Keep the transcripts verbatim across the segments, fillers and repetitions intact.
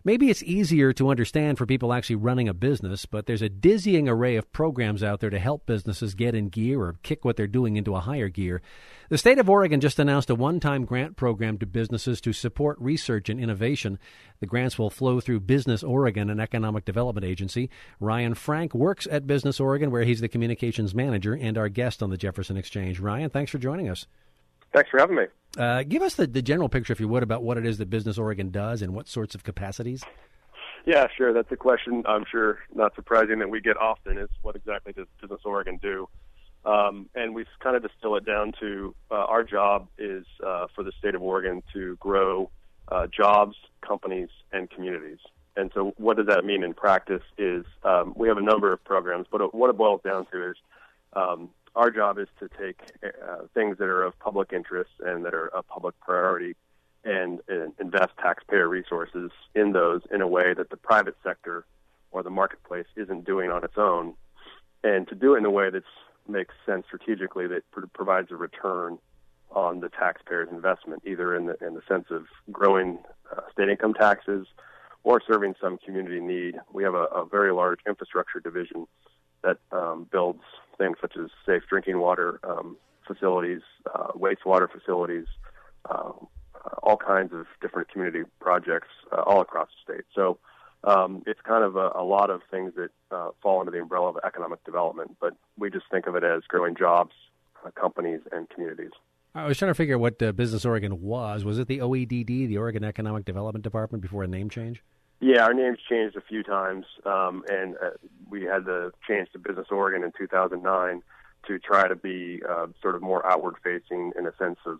Maybe it's easier to understand for people actually running a business, but there's a dizzying array of programs out there to help businesses get in gear or kick what they're doing into a higher gear. The state of Oregon just announced a one-time grant program to businesses to support research and innovation. The grants will flow through Business Oregon, an economic development agency. Ryan Frank works at Business Oregon, where he's the communications manager and our guest on the Jefferson Exchange. Ryan, thanks for joining us. Thanks for having me. Uh, give us the, the general picture, if you would, about what it is that Business Oregon does and what sorts of capacities. Yeah, sure. That's a question I'm sure not surprising that we get often is what exactly does Business Oregon do? Um, and we kind of distill it down to uh, our job is uh, for the state of Oregon to grow uh, jobs, companies, and communities. And so what does that mean in practice is um, we have a number of programs, but what it boils down to is um, our job is to take uh, things that are of public interest and that are a public priority and, and invest taxpayer resources in those in a way that the private sector or the marketplace isn't doing on its own, and to do it in a way that makes sense strategically, that pr- provides a return on the taxpayer's investment, either in the, in the sense of growing uh, state income taxes or serving some community need. We have a, a very large infrastructure division that um, builds things such as safe drinking water um, facilities, uh, wastewater facilities, uh, all kinds of different community projects uh, all across the state. So um, it's kind of a, a lot of things that uh, fall under the umbrella of economic development, but we just think of it as growing jobs, uh, companies, and communities. I was trying to figure out what uh, Business Oregon was. Was it the O E D D, the Oregon Economic Development Department, before a name change? Yeah, our name's changed a few times, um, and uh, we had the change to Business Oregon in two thousand nine to try to be uh, sort of more outward-facing in a sense of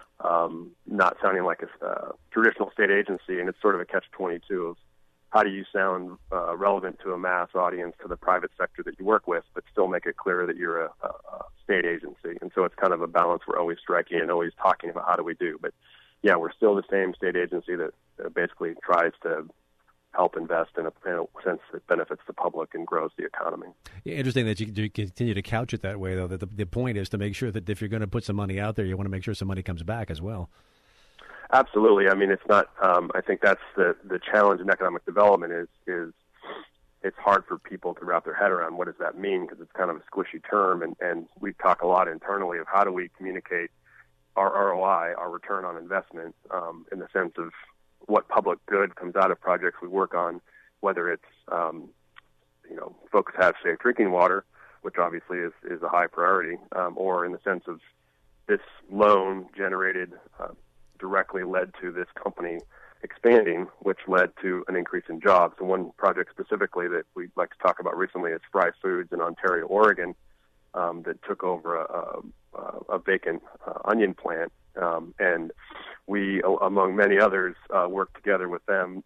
um, not sounding like a uh, traditional state agency, and it's sort of a catch twenty-two of how do you sound uh, relevant to a mass audience, to the private sector that you work with, but still make it clear that you're a, a, a state agency. And so it's kind of a balance we're always striking and always talking about how do we do. But, yeah, we're still the same state agency that uh, basically tries to help invest in a, in a sense that benefits the public and grows the economy. Yeah, interesting that you, you continue to couch it that way, though, that the, the point is to make sure that if you're going to put some money out there, you want to make sure some money comes back as well. Absolutely. I mean, it's not, um, I think that's the, the challenge in economic development is, is it's hard for people to wrap their head around what does that mean, because it's kind of a squishy term, and, and we talk a lot internally of how do we communicate our R O I, our return on investment, um, in the sense of what public good comes out of projects we work on, whether it's, um, you know, folks have safe drinking water, which obviously is, is a high priority, um, or in the sense of this loan generated uh, directly led to this company expanding, which led to an increase in jobs. And one project specifically that we'd like to talk about recently is Fry Foods in Ontario, Oregon, um, that took over a, a, a vacant uh, onion plant. Um, and we, among many others, uh, worked together with them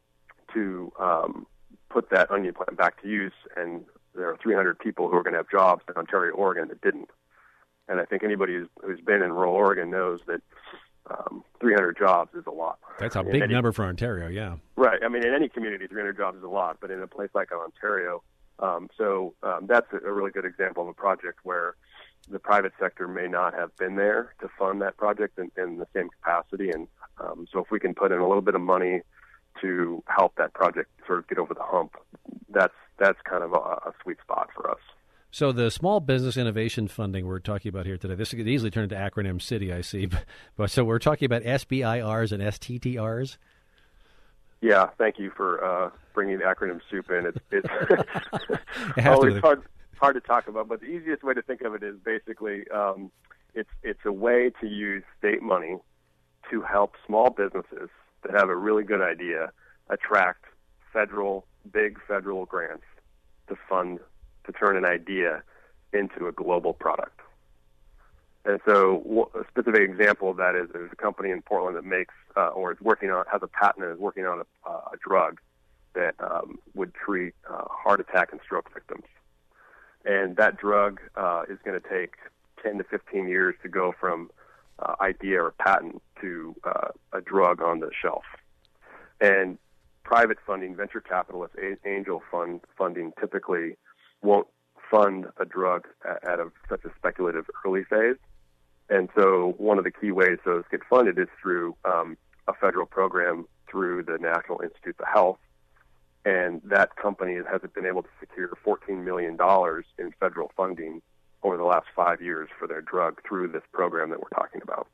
to um, put that onion plant back to use. And there are three hundred people who are going to have jobs in Ontario, Oregon that didn't. And I think anybody who's, who's been in rural Oregon knows that um, three hundred jobs is a lot. That's a big any, number for Ontario, yeah. Right. I mean, in any community, three hundred jobs is a lot, but in a place like Ontario, um, so um, that's a, a really good example of a project where the private sector may not have been there to fund that project in, in the same capacity. And um, so if we can put in a little bit of money to help that project sort of get over the hump, that's that's kind of a, a sweet spot for us. So the small business innovation funding we're talking about here today, this could easily turn into acronym city, I see. But so we're talking about S B I Rs and S T T Rs? Yeah, thank you for uh, bringing the acronym soup in. It's, it's it always hard, hard to talk about, but the easiest way to think of it is basically um, it's it's a way to use state money to help small businesses that have a really good idea attract federal, big federal grants to fund to turn an idea into a global product. And so a specific example of that is there's a company in Portland that makes, uh, or is working on, has a patent and is working on a, uh, a drug that um, would treat uh, heart attack and stroke victims. And that drug uh, is going to take ten to fifteen years to go from uh, idea or patent to uh, a drug on the shelf. And private funding, venture capitalists, angel fund funding typically won't fund a drug at, at a, such a speculative early phase. And so one of the key ways those get funded is through um, a federal program through the National Institutes of Health, and that company has been able to secure fourteen million dollars in federal funding over the last five years for their drug through this program that we're talking about.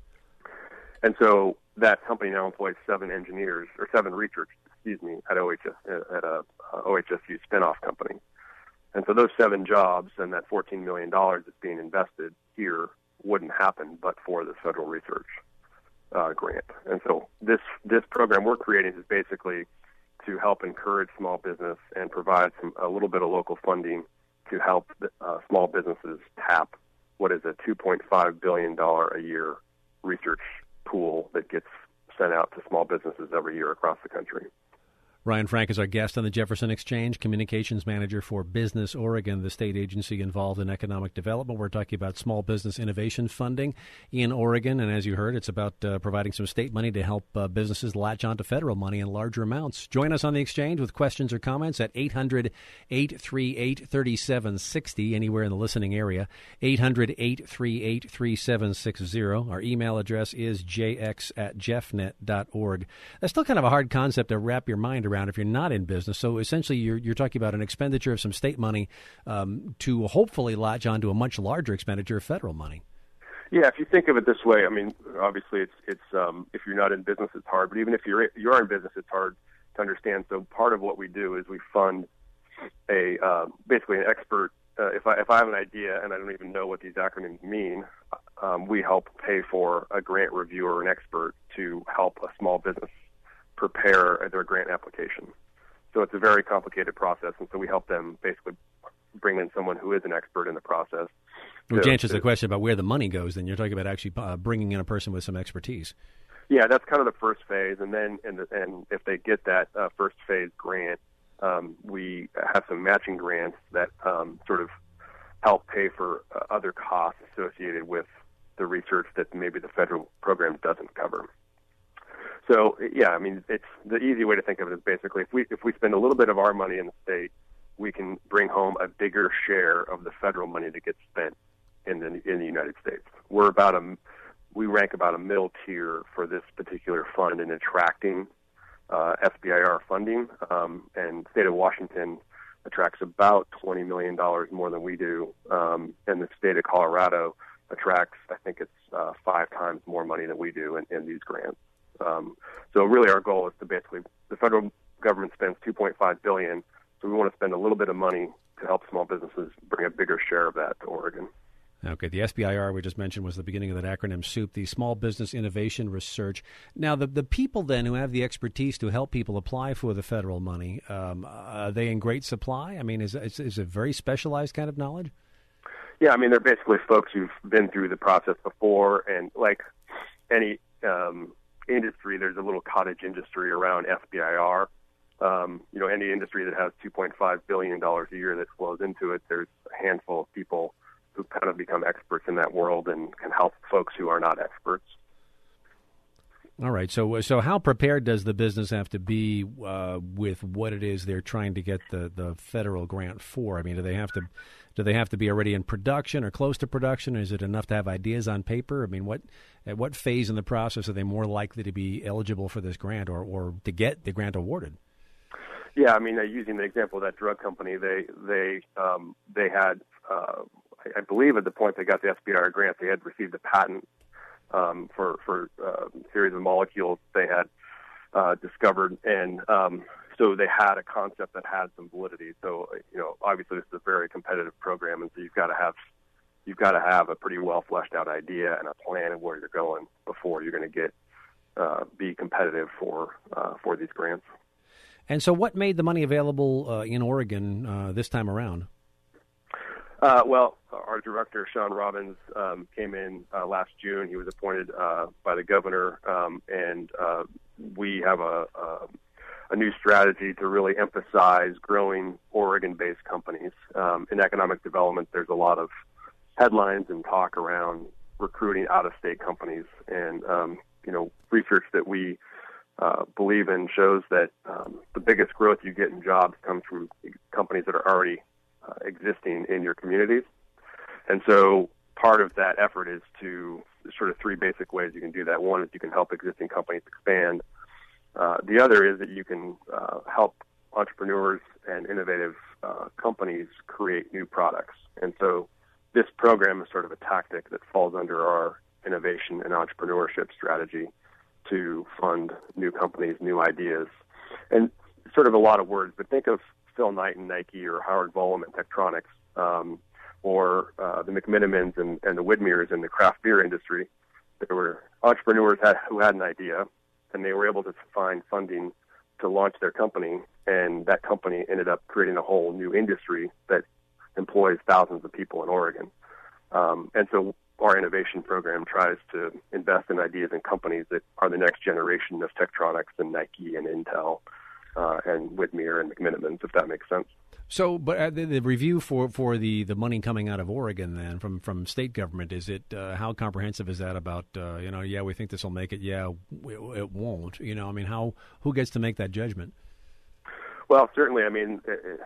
And so that company now employs seven engineers, or seven researchers, excuse me, at O H S, at a O H S U spinoff company. And so those seven jobs and that fourteen million dollars that's being invested here wouldn't happen but for this federal research uh, grant. And so this this program we're creating is basically to help encourage small business and provide some a little bit of local funding to help uh, small businesses tap what is a two point five billion dollars a year research pool that gets sent out to small businesses every year across the country. Ryan Frank is our guest on the Jefferson Exchange, communications manager for Business Oregon, the state agency involved in economic development. We're talking about small business innovation funding in Oregon, and as you heard, it's about uh, providing some state money to help uh, businesses latch on to federal money in larger amounts. Join us on the Exchange with questions or comments at eight hundred, eight three eight, three seven six zero, anywhere in the listening area, eight hundred, eight three eight, three seven six zero. Our email address is j x at jeffnet dot org. That's still kind of a hard concept to wrap your mind around if you're not in business. So essentially you're, you're talking about an expenditure of some state money um, to hopefully latch onto a much larger expenditure of federal money. Yeah, if you think of it this way, I mean, obviously it's it's um, if you're not in business, it's hard. But even if you're you are in business, it's hard to understand. So part of what we do is we fund a uh, basically an expert. Uh, if I if I have an idea and I don't even know what these acronyms mean, um, we help pay for a grant reviewer, an expert, to help a small business prepare their grant application. So it's a very complicated process, and so we help them basically bring in someone who is an expert in the process. Which answers the question about where the money goes. Then you're talking about actually uh, bringing in a person with some expertise. Yeah, that's kind of the first phase, and then and, the, and if they get that uh, first phase grant, um, we have some matching grants that um, sort of help pay for uh, other costs associated with the research that maybe the federal program doesn't cover. So, yeah, I mean, it's the easy way to think of it is basically if we if we spend a little bit of our money in the state, we can bring home a bigger share of the federal money that gets spent in the in the United States. We're about a we rank about a middle tier for this particular fund in attracting uh, S B I R funding, um, and the state of Washington attracts about twenty million dollars more than we do, um, and the state of Colorado attracts, I think it's uh, five times more money than we do in, in these grants. Um, so really our goal is to basically, the federal government spends two point five billion dollars, so we want to spend a little bit of money to help small businesses bring a bigger share of that to Oregon. Okay, the S B I R we just mentioned was the beginning of that acronym SOUP, the Small Business Innovation Research. Now, the, the people then who have the expertise to help people apply for the federal money, um, are they in great supply? I mean, is, is, is it very specialized kind of knowledge? Yeah, I mean, they're basically folks who've been through the process before, and like any um, industry, there's a little cottage industry around S B I R. Um, you know, any industry that has two point five billion dollars a year that flows into it, there's a handful of people who kind of become experts in that world and can help folks who are not experts. All right. So, so how prepared does the business have to be uh, with what it is they're trying to get the, the federal grant for? I mean, do they have to do they have to be already in production or close to production? Or is it enough to have ideas on paper? I mean, what at what phase in the process are they more likely to be eligible for this grant or, or to get the grant awarded? Yeah, I mean, uh, using the example of that drug company, they they um, they had, uh, I believe, at the point they got the S B I R grant, they had received a patent um, for for uh, a series of molecules they had uh, discovered, and um, so they had a concept that had some validity. So, you know, obviously this is a very competitive program, and so you've got to have you've got to have a pretty well fleshed out idea and a plan of where you're going before you're going to get uh, be competitive for uh, for these grants. And so what made the money available uh, in Oregon uh, this time around? Uh, well, our director, Sean Robbins, um, came in uh, last June. He was appointed uh, by the governor, um, and uh, we have a, a, a new strategy to really emphasize growing Oregon-based companies. Um, in economic development, there's a lot of headlines and talk around recruiting out-of-state companies, and um, you know, research that we Uh, believe in shows that um, the biggest growth you get in jobs comes from companies that are already uh, existing in your communities. And so part of that effort is to sort of three basic ways you can do that. One is you can help existing companies expand. Uh, the other is that you can uh, help entrepreneurs and innovative uh, companies create new products. And so this program is sort of a tactic that falls under our innovation and entrepreneurship strategy to fund new companies, new ideas. And sort of a lot of words, but think of Phil Knight and Nike, or Howard Vollum and Tektronix, um, or uh, the McMenamins and, and the Widmers in the craft beer industry. There were entrepreneurs had, who had an idea, and they were able to find funding to launch their company, and that company ended up creating a whole new industry that employs thousands of people in Oregon. Um, and so our innovation program tries to invest in ideas and companies that are the next generation of Tektronix and Nike and Intel uh, and Widmer and McMenamins, if that makes sense. So, but uh, the, the review for, for the, the money coming out of Oregon, then from, from state government, is it uh, how comprehensive is that about uh, you know? Yeah, we think this will make it. Yeah, it, it won't. You know, I mean, how who gets to make that judgment? Well, certainly. I mean, it,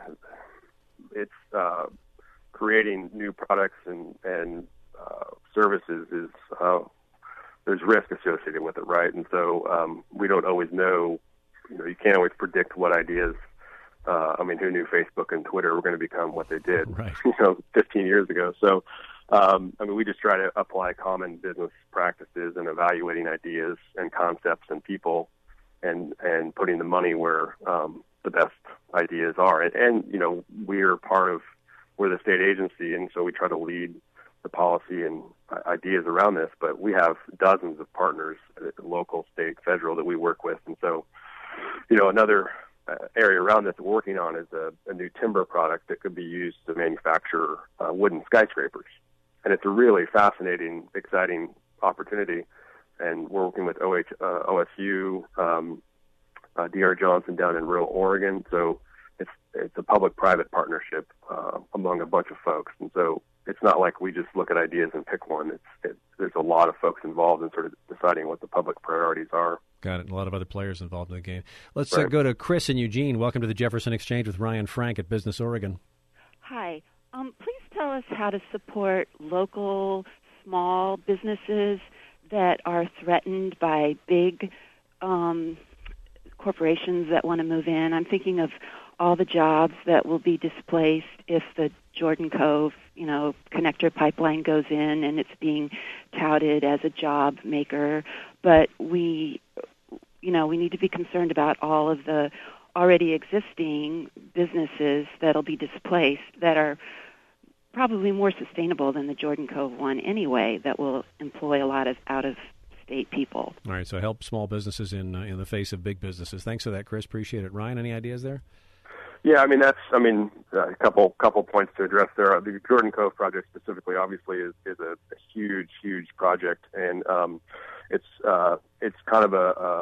it's uh, creating new products and and uh, services is uh, there's risk associated with it, right? And so um, we don't always know. You know, you can't always predict what ideas. Uh, I mean, who knew Facebook and Twitter were going to become what they did, right. you know, fifteen years ago. So, um, I mean, we just try to apply common business practices and evaluating ideas and concepts and people, and and putting the money where um, the best ideas are. And, and you know, we're part of we're the state agency, and so we try to lead the policy and ideas around this. But we have dozens of partners, local, state, federal, that we work with, and so, you know, another Uh, area around this we're working on is a, a new timber product that could be used to manufacture uh, wooden skyscrapers. And it's a really fascinating, exciting opportunity. And we're working with O H, uh, O S U, um, uh, D R Johnson down in rural Oregon. So it's it's a public-private partnership uh, among a bunch of folks. And so it's not like we just look at ideas and pick one. It's it, there's a lot of folks involved in sort of deciding what the public priorities are. Got it. And a lot of other players involved in the game. Let's right. uh, go to Chris in Eugene. Welcome to the Jefferson Exchange with Ryan Frank at Business Oregon. Hi. Um, please tell us how to support local, small businesses that are threatened by big um, corporations that want to move in. I'm thinking of all the jobs that will be displaced if the Jordan Cove, you know, connector pipeline goes in, and it's being touted as a job maker. But we, you know, we need to be concerned about all of the already existing businesses that'll be displaced that are probably more sustainable than the Jordan Cove one anyway, that will employ a lot of out-of-state people. All right, so help small businesses in uh, in the face of big businesses. Thanks for that, Chris. Appreciate it. Ryan, any ideas there? Yeah, I mean, that's, I mean, a couple couple points to address there. The Jordan Cove project specifically, obviously, is, is a, a huge, huge project, and um, it's uh, it's kind of a, a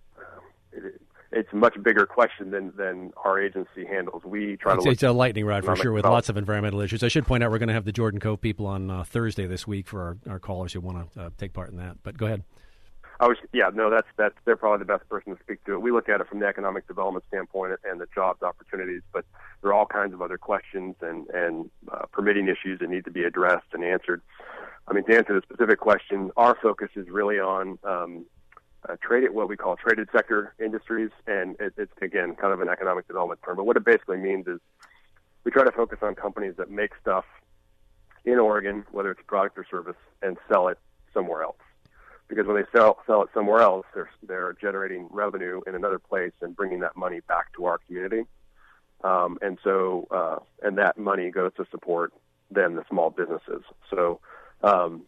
it, it's a much bigger question than, than our agency handles. We try it's, to look It's a lightning rod for sure with develop. lots of environmental issues. I should point out we're going to have the Jordan Cove people on uh, Thursday this week for our, our callers who want to uh, take part in that. But go ahead. I was, yeah, no, that's that's they're probably the best person to speak to it. We look at it from the economic development standpoint and the jobs opportunities, but there are all kinds of other questions and and uh, permitting issues that need to be addressed and answered. I mean, to answer the specific question, our focus is really on um, uh, trade what we call traded sector industries, and it, it's again kind of an economic development term. But what it basically means is we try to focus on companies that make stuff in Oregon, whether it's a product or service, and sell it somewhere else. Because when they sell sell it somewhere else, they're they're generating revenue in another place and bringing that money back to our community, um, and so uh, and that money goes to support then the small businesses. So um,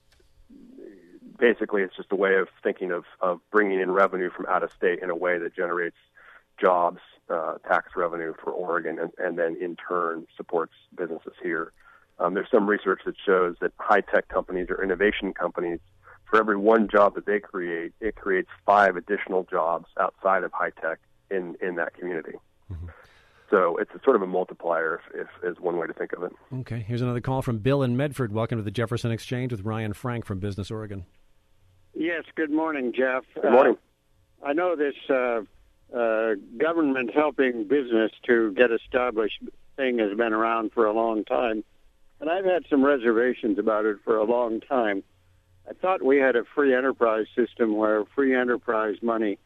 basically, it's just a way of thinking of of bringing in revenue from out of state in a way that generates jobs, uh, tax revenue for Oregon, and, and then in turn supports businesses here. Um, there's some research that shows that high tech companies or innovation companies, for every one job that they create, it creates five additional jobs outside of high tech in, in that community. Mm-hmm. So it's a sort of a multiplier, if, if is one way to think of it. Okay. Here's another call from Bill in Medford. Welcome to the Jefferson Exchange with Ryan Frank from Business Oregon. Yes. Good morning, Jeff. Good morning. Uh, I know this uh, uh, government helping business to get established thing has been around for a long time, and I've had some reservations about it for a long time. I thought we had a free enterprise system where free enterprise money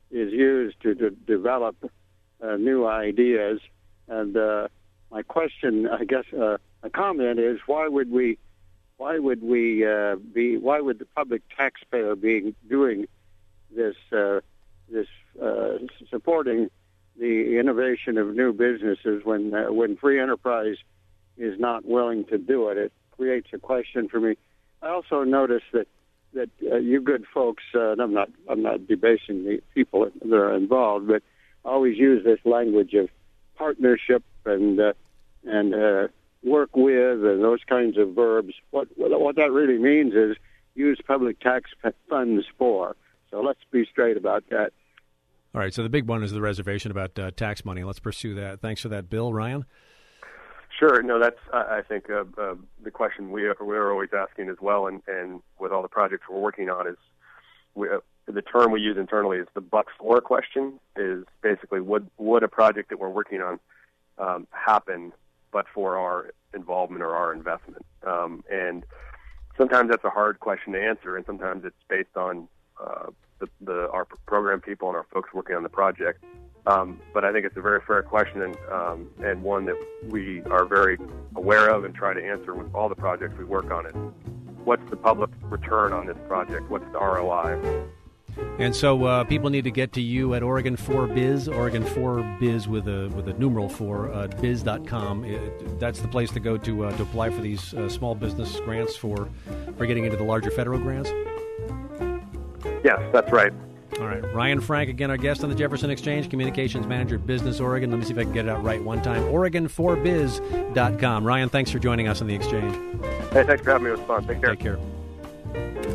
is used to, to develop uh, new ideas. And uh, my question, I guess, uh, a comment is, why would we, why would we uh, be, why would the public taxpayer be doing this, uh, this uh, supporting the innovation of new businesses when uh, when free enterprise is not willing to do it? It creates a question for me. I also noticed that that uh, you good folks, uh, and I'm not I'm not debasing the people that are involved, but always use this language of partnership and uh, and uh, work with and those kinds of verbs. What what that really means is use public tax funds for. So let's be straight about that. All right, so the big one is the reservation about uh, tax money. Let's pursue that. Thanks for that, Bill. Ryan? Sure. No, that's, I think, uh, uh, the question we are, we're always asking as well, and, and with all the projects we're working on is, we, uh, the term we use internally is the but for question, is basically would, would a project that we're working on um, happen but for our involvement or our investment? Um, and sometimes that's a hard question to answer, and sometimes it's based on uh, The, the our program people and our folks working on the project. Um, but I think it's a very fair question, and um, and one that we are very aware of and try to answer with all the projects we work on. It. What's the public return on this project? What's the R O I? And so uh, people need to get to you at Oregon four Biz, Oregon four Biz with a with a numeral four, uh, biz dot com. It, that's the place to go to uh, to apply for these uh, small business grants for for getting into the larger federal grants. Yes, that's right. All right. Ryan Frank, again, our guest on the Jefferson Exchange, Communications Manager at Business Oregon. Let me see if I can get it out right one time. Oregon four biz dot com. Ryan, thanks for joining us on the Exchange. Hey, thanks for having me. It was fun. Take care. Take care.